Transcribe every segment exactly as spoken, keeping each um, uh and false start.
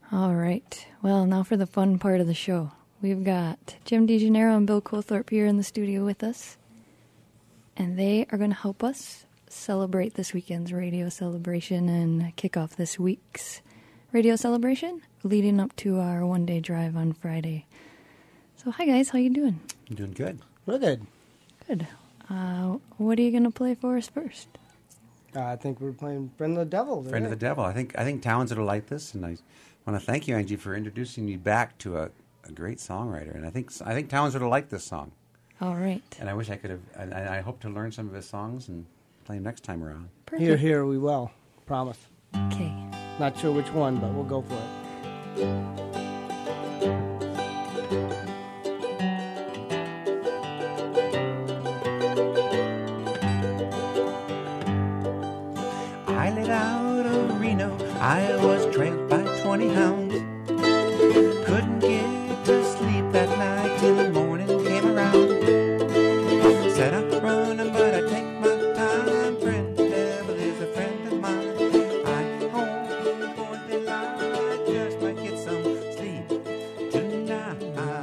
All right. Well, now for the fun part of the show. We've got Jim DeGennaro and Bill Colthorpe here in the studio with us, and they are going to help us celebrate this weekend's radio celebration and kick off this week's radio celebration leading up to our one-day drive on Friday. So, hi, guys. How you doing? I'm doing good. We're good. Good. Uh, what are you going to play for us first? Uh, I think we're playing Friend of the Devil. Friend of the Devil. I think I think Townsend will like this, and I want to thank you, Angie, for introducing me back to a, a great songwriter. And I think I think Townsend will like this song. All right. And I wish I could have. And I, I hope to learn some of his songs and play them next time around. Perfect. Here, here, we will. Promise. Okay. Not sure which one, but we'll go for it. I let out of Reno. I was trailed by twenty hounds. Couldn't get to sleep that night till the morning came around. Said I'm running, but I take my time. Friend, the devil is a friend of mine. I'm home for daylight. Just might get some sleep tonight.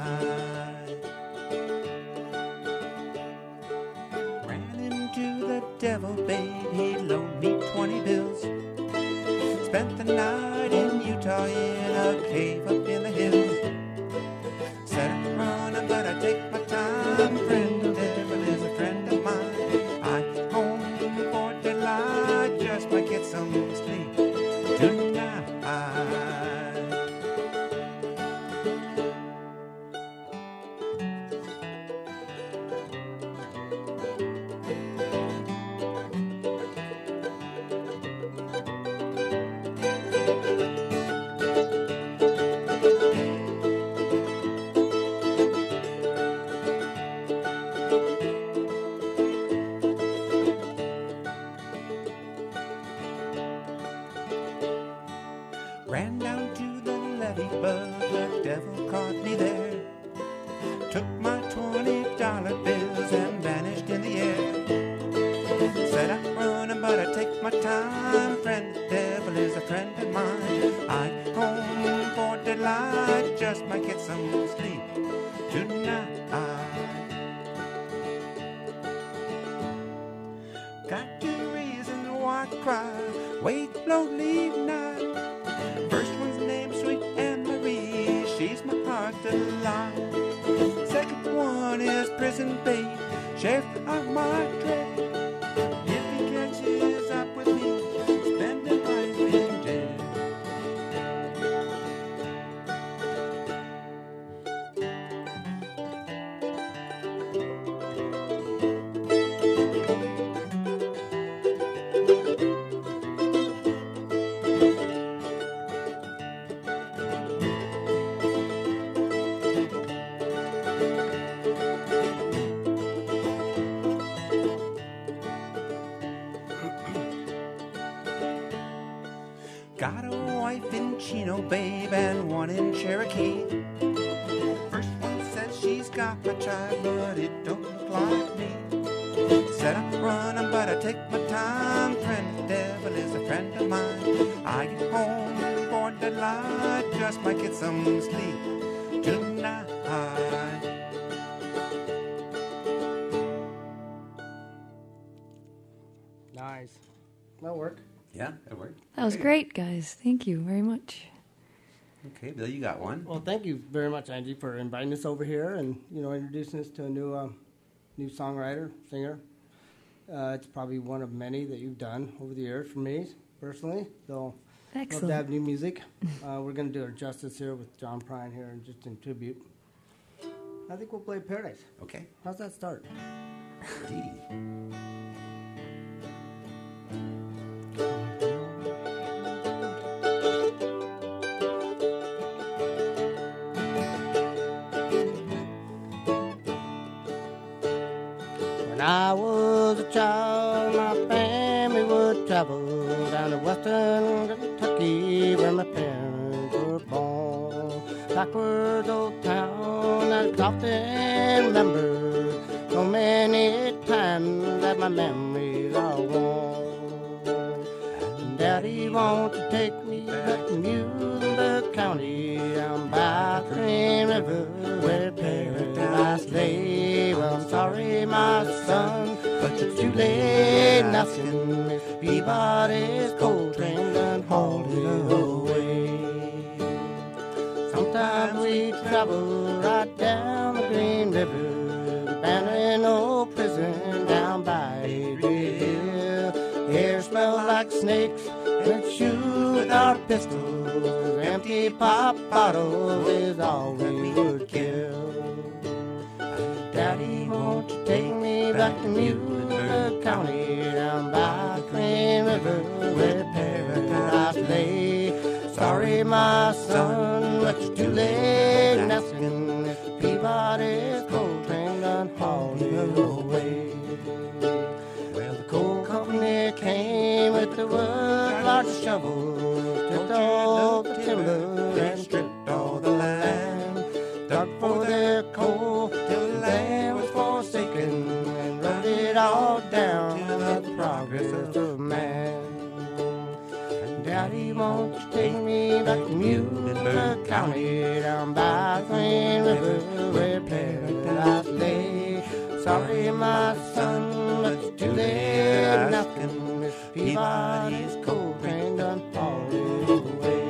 Ran into the devil, babe. He loaned me twenty bills. Spent the night in Utah in a cave up in the hills. Said I'm running, but I take my time. Friend, the devil is a friend of mine. I'm home for daylight. Just might get some sleep tonight. Ran down to the levee, but the devil caught me there. Took my twenty dollar bills and vanished in the air. Said I'm running, but I take my time. Friend, the devil is a friend of mine. I'm home for daylight. Just might get some sleep tonight. Got two reasons why I cry. Wait, lonely night. First one's named Sweet Anne-Marie. She's my heart delight. Second one is Prison Babe. Sheriff of my dread. If he catches up with me, spend a life in jail. Got a wife in Chino, babe, and one in Cherokee. First one says she's got my child, but it don't look like me. Said I'm running, but I take my time. Friend, the devil is a friend of mine. I get home for daylight. Just might get some sleep tonight. Nice. That'll work. Yeah, that worked. That was great, guys. Thank you very much. Okay, Bill, you got one. Well, thank you very much, Angie, for inviting us over here and, you know, introducing us to a new uh, new songwriter, singer. Uh, it's probably one of many that you've done over the years for me, personally. So, love Excellent. to have new music. Uh, we're going to do our justice here with John Prine here and just in tribute. I think we'll play Paradise. Okay. How's that start? D. When I was a child, my family would travel down to western Kentucky where my parents were born. Backwards old town that's often remembered so many times that my memories are worn. Daddy, won't you take me back to Muhlenberg County? County, down by the Green River, where paradise lay. Well, I'm sorry, my son, but it's too late. Nothing, Miss Peabody's coal train done hauled it away. Sometimes we travel right down the Green River, abandoned old prison down by Adrian Hill. Air smells like snakes, and shoot with our pistols. Empty pop bottles is all we would kill. Daddy, won't you take me back to Muir County, down by the Green River, where paradise lay. Sorry, my son, but it's too late. Nothing, Miss Peabody's coal train done hauled it away. Well, the coal company came with the world's largest shovel, took all the timber and stripped all the land, dug for their coal till the land was forsaken, and wrote it all down to the progress of man. Daddy, won't you take me back to Muir County, down by the Green River, where paradise lay. Sorry, my son, but it's too late. Nothing, Miss Peabody's coal train done hauled it away.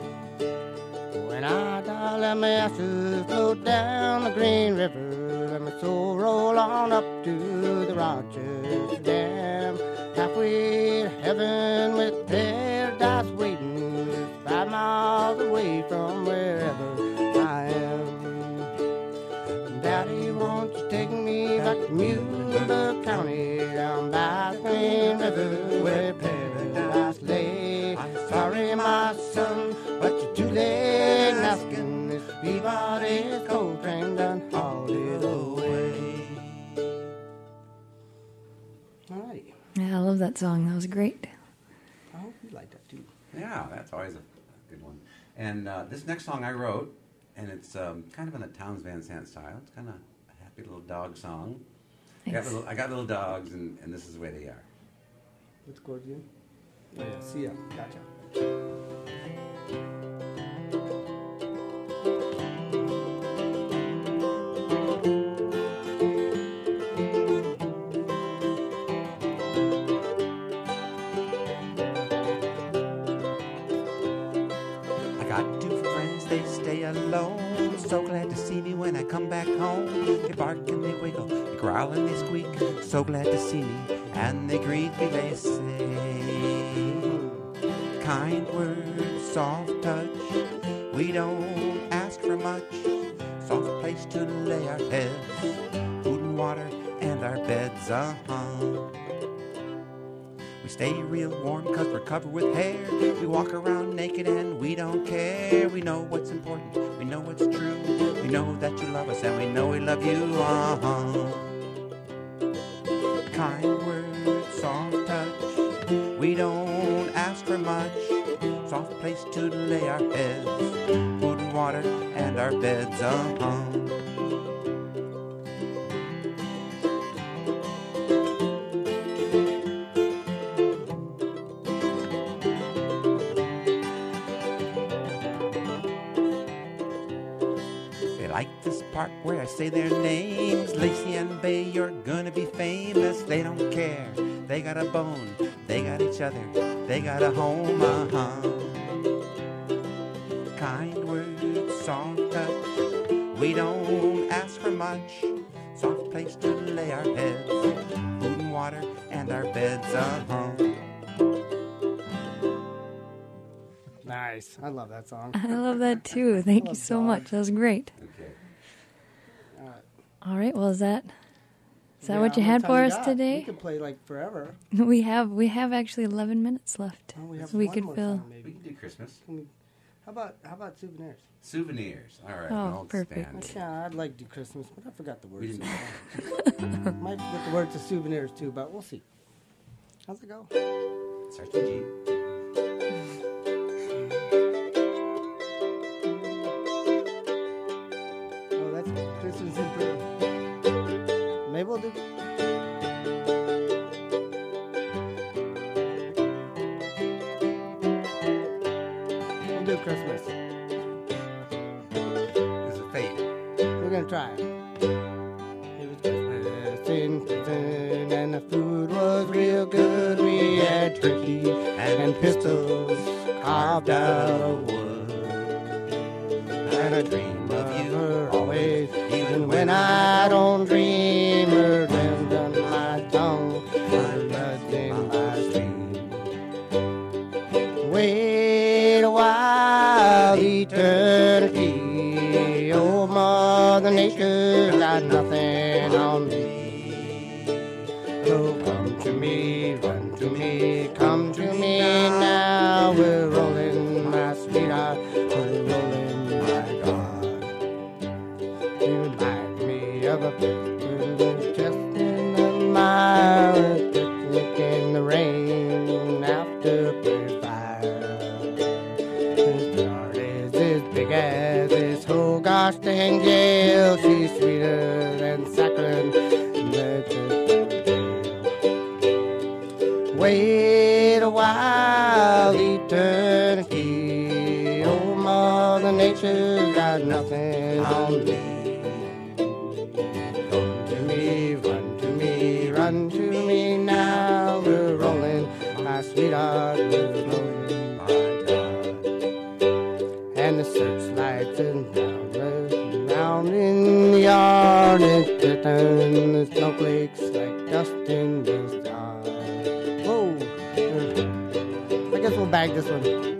When I die, let my ashes float down the Green River. Let my soul roll on up to the Rochester Dam. Halfway to heaven with paradise waiting, just five miles away from wherever I am. Daddy, won't you take me back to Muir County, down by the Green River, where paradise lay. Sorry, my son, but you're too late. Asking Miss Peabody's coal train done hauled it away. All right. Yeah, I love that song. That was great. I hope you like that too. Yeah, that's always a, a good one. And uh, this next song I wrote, and it's um, kind of in a Townes Van Sant style. It's kind of a happy little dog song. I got, little, I got little dogs, and, and this is the way they are. What's chord again? Oh, yeah. See ya. Gotcha. Alone, so glad to see me when I come back home. They bark and they wiggle, they growl and they squeak. So glad to see me, and they greet me. They say, kind words, soft touch. We don't ask for much. Soft place to lay our heads, food and water and our beds. Uh-huh. We stay real warm cause we're covered with hair. We walk around naked and we don't care. We know what's important, we know what's true. We know that you love us and we know we love you. Uh-huh. Kind words, soft touch. We don't ask for much. Soft place to lay our heads, food and water and our beds. Uh-huh. Part where I say their names, Lacey and Bay, you're gonna be famous. They don't care, they got a bone, they got each other, they got a home. Uh-huh. Kind words, soft touch. We don't ask for much. Soft place to lay our heads, food and water and our beds. Uh-huh. Nice. I love that song. I love that too. Thank you so dog. much. That was great. Okay. All right. Well, is that is that Yeah, what you how had much for time us you got? today? We could play like forever. We have we have actually eleven minutes left, Oh, we have so we one could more fill. song, We maybe. can do Christmas. Can we, how about how about souvenirs? Souvenirs. All right. Oh, an old perfect. standard. Yeah, I'd like to do Christmas, but I forgot the We words. didn't Might forget the words to souvenirs too, but we'll see. How's it go? Starts with G. Oh, that's Christmas in Britain. Maybe we'll do. We'll do Christmas. This is a fate. We're gonna try it. It was Christmas in prison, and the food was real good. We had turkey and pistols carved out of wood. And I dream of you always, even when I don't dream. Her limbs on my tongue, her blood's in my stream. Wait a while, eternity. Oh, Mother Nature got nothing on me. So come to me, run to me, come to me now. We're rolling, my sweetheart, we're rolling, my God. You remind me of a picture just in the mire, picnic in the rain after a pretty fire. This yard is as big as this whole gosh dang jail. She's sweeter than saccharine. Wait a while, eternity. Oh, Mother Nature's got nothing on me. Come to me, run to me, run to me now. We're rolling, my sweetheart, we're rolling, my God. And the searchlights and round, round in the yard, it's glittering, the snowflakes like dust in the sky. Whoa! I guess we'll bag this one.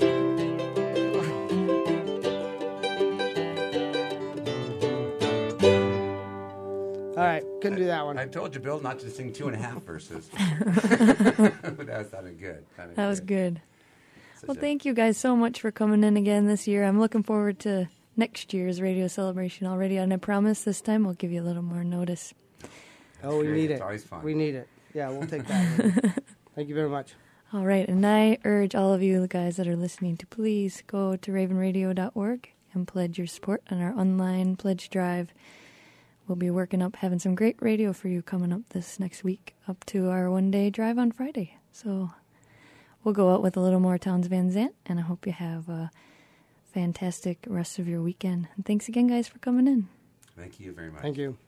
All right, couldn't do that one. I told you, Bill, not to sing two and a half verses. But that sounded good. Sounded That was good. Such Well, a- thank you guys so much for coming in again this year. I'm looking forward to next year's radio celebration already, and I promise this time we'll give you a little more notice. Oh, we Great. need It's it. always fun. We need it. Yeah, we'll take that. Thank you very much. All right, and I urge all of you the guys that are listening to please go to raven radio dot org and pledge your support on our online pledge drive. We'll be working up, having some great radio for you coming up this next week, up to our one-day drive on Friday. So we'll go out with a little more Towns Van Zandt, and I hope you have a fantastic rest of your weekend. And thanks again, guys, for coming in. Thank you very much. Thank you.